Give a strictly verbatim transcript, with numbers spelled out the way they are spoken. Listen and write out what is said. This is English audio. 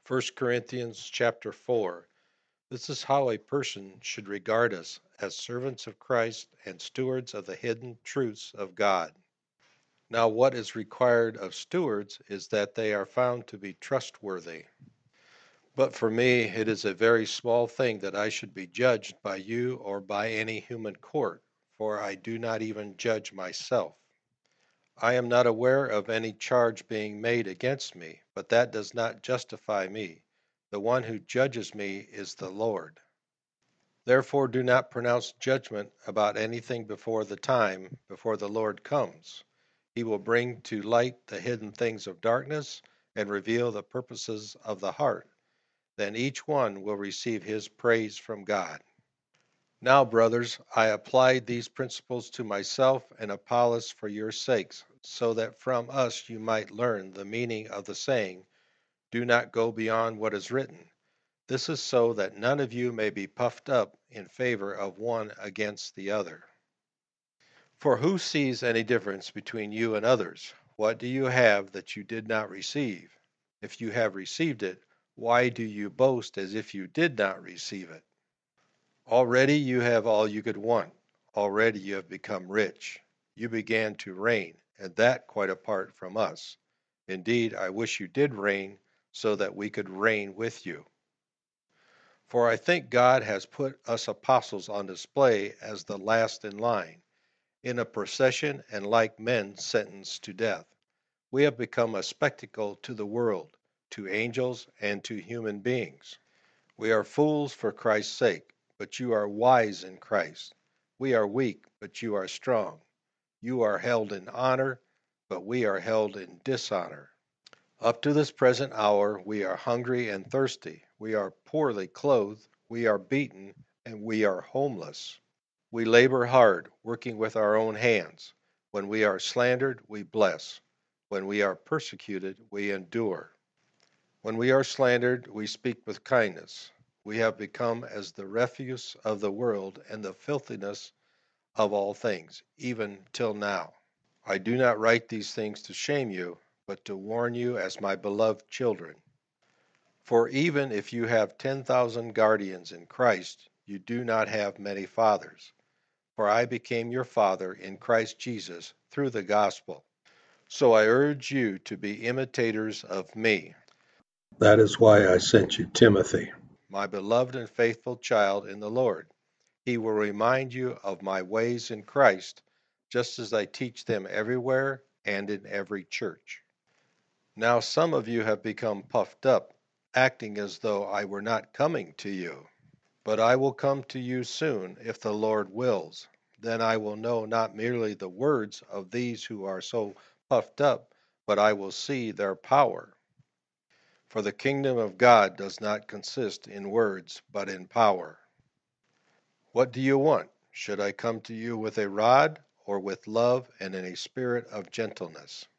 First Corinthians chapter four. This is how a person should regard us as servants of Christ and stewards of the hidden truths of God. Now what is required of stewards is that they are found to be trustworthy. But for me it is a very small thing that I should be judged by you or by any human court, for I do not even judge myself. I am not aware of any charge being made against me, but that does not justify me. The one who judges me is the Lord. Therefore do not pronounce judgment about anything before the time, before the Lord comes. He will bring to light the hidden things of darkness and reveal the purposes of the heart. Then each one will receive his praise from God. Now, brothers, I applied these principles to myself and Apollos for your sakes, so that from us you might learn the meaning of the saying, do not go beyond what is written. This is so that none of you may be puffed up in favor of one against the other. For who sees any difference between you and others? What do you have that you did not receive? If you have received it, why do you boast as if you did not receive it? Already you have all you could want. Already you have become rich. You began to reign, and that quite apart from us. Indeed, I wish you did reign so that we could reign with you. For I think God has put us apostles on display as the last in line, in a procession and like men sentenced to death. We have become a spectacle to the world, to angels, and to human beings. We are fools for Christ's sake, but you are wise in Christ. We are weak, but you are strong. You are held in honor, but we are held in dishonor. Up to this present hour we are hungry and thirsty. We are poorly clothed. We are beaten, and we are homeless. We labor hard, working with our own hands. When we are slandered, we bless. When we are persecuted, we endure. When we are slandered, we speak with kindness. We have become as the refuse of the world and the filthiness of all things, even till now. I do not write these things to shame you, but to warn you as my beloved children. For even if you have ten thousand guardians in Christ, you do not have many fathers. For I became your father in Christ Jesus through the gospel. So I urge you to be imitators of me. That is why I sent you Timothy, my beloved and faithful child in the Lord. He will remind you of my ways in Christ, just as I teach them everywhere and in every church. Now some of you have become puffed up, acting as though I were not coming to you. But I will come to you soon, if the Lord wills. Then I will know not merely the words of these who are so puffed up, but I will see their power. For the kingdom of God does not consist in words, but in power. What do you want? Should I come to you with a rod, or with love and in a spirit of gentleness?